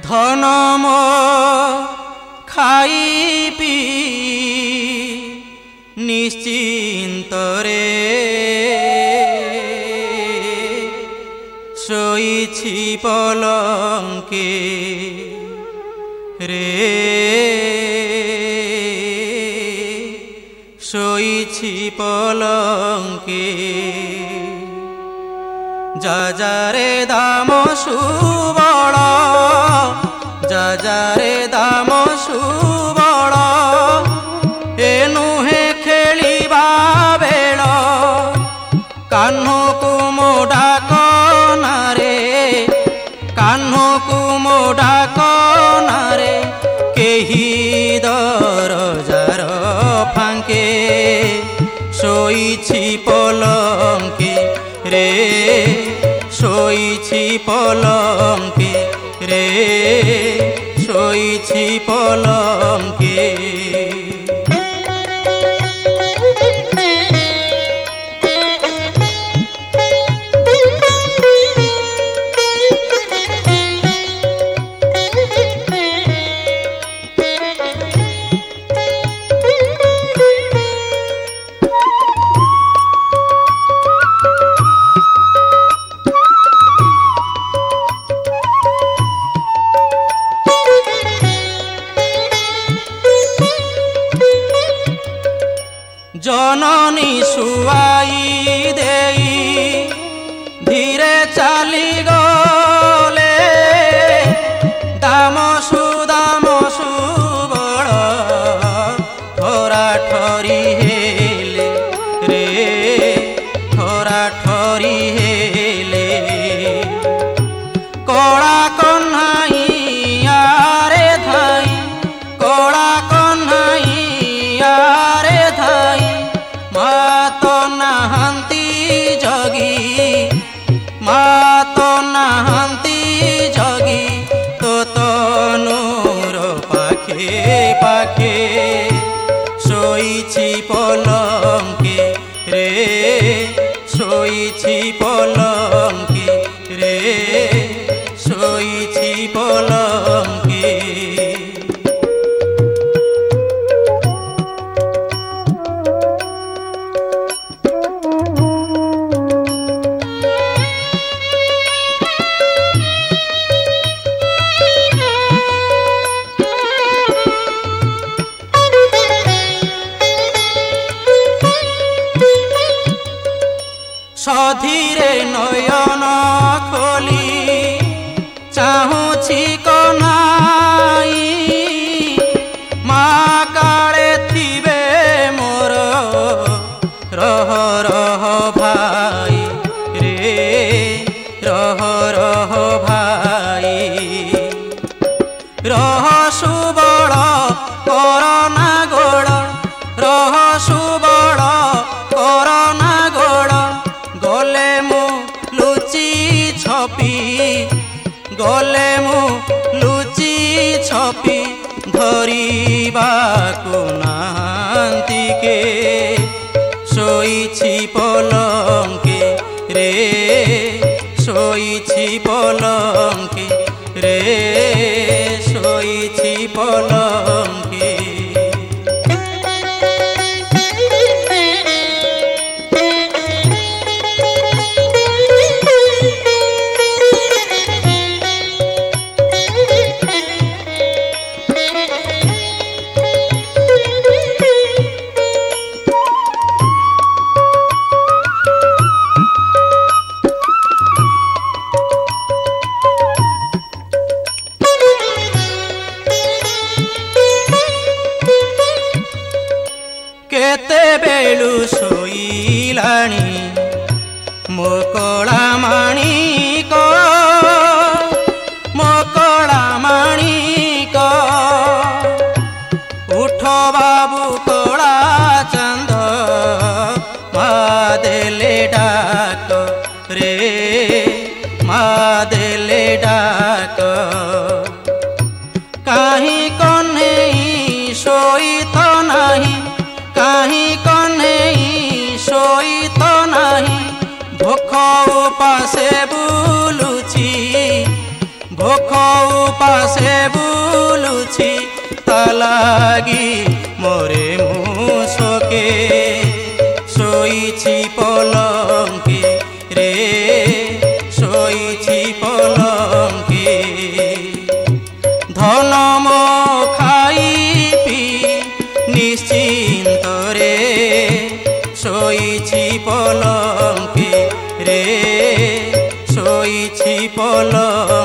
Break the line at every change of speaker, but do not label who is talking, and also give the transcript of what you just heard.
ଧନମ ଖାଇ ପି ନିଶ୍ଚିନ୍ତରେ ଶୋଇଛି ପଲଙ୍କେ ରେ ଶୋଇଛି ପଲଙ୍କେ ଯାଯାରେ ଦାମ ସୁବଳ ଯାଯାରେ ଦାମ ସୁବଳ ଏ ନୁହେଁ ଖେଳିବା ବେଳ କାହ୍ନୁକୁ ମୋ ଡାକ ନାରେ କାହ୍ନୁକୁ ମୋ ଡାକ ନାରେ କେହି ଦରଜାର ଫାଙ୍କେ ଶୋଇଛି ପଲଙ୍କେ ରେ ଶୋଇଛି ପଲଙ୍କେ ରେ ଶୋଇଛି ପଲଙ୍କେ ଜନନୀ ଶୁଆଇ ଦେଇ ଧୀରେ ଚାଲିଗଲେ ଦାମ ସୁବଳ ଠରା ଠରି ହେଲେ ରେ ଠରା ଠରି ହେଲେ କଳା କହ୍ନାଇ ଆରେ ଧାଇ କଳା କହ୍ନାଇ ଆରେ ଧାଇ ମାତ ନାହାନ୍ତି ଜଗି ମାତ ନାହାନ୍ତି ଜଗି ତୋ ତନୁର ପାଖେ ପାଖେ ଶୋଇଛି ପଲଙ୍କେ ରେ ଶୋଇଛି ପଲଙ୍କେ ରେ ଶୋଇଛି ପଲଙ୍କେ ସଧୀରେ ନୟନ ଖୋଲି ଚାହୁଁଛି କହ୍ନାଇ ମା କାଳେ ଥିବେ ମୋର ରହ ରହ ଭାଇ ରେ ରହ ରହ ଭାଇ ରହ ସୁବଳ କରନା ଗୋଳ ରହ ସୁବଳ କରନା ଗୋଳ ଗଲେ ମୁଁ ଲୁଚି ଛପି ଗଲେ ମୁଁ ଲୁଚି ଛପି ଧରିବାକୁ ନାହାନ୍ତି କେ ଶୋଇଛି ପଲଙ୍କେ ରେ ଶୋଇଛି ପଲଙ୍କେ ରେ ଶୋଇଛି ପଲଙ୍କେ କେତେବେଳୁ ଶୋଇଲାଣି ମୋ କଳା ମାଣିକ ମୋ କଳା ମାଣିକ ଉଠ ବାବୁ କଳା ଚାନ୍ଦ ମା ଦେଲେ ଡାକ ରେ ମା ଦେଲେ ଡାକ କାହିଁ କହ୍ନେଇ ଶୋଇତ ନାହିଁ କାହିଁ କହ୍ନେଇ ଶୋଇତ ନାହିଁ ଭୋକ ଉପାସେ ବୁଲୁଛି ଭୋକ ଉପାସେ লাগি মোরে মুশকে শোইছি পলঙ্কে রে শোইছি পলঙ্কে ধনম খাই পি নিশ্চিন্তরে শোইছি পলঙ্কে রে শোইছি পলঙ্কে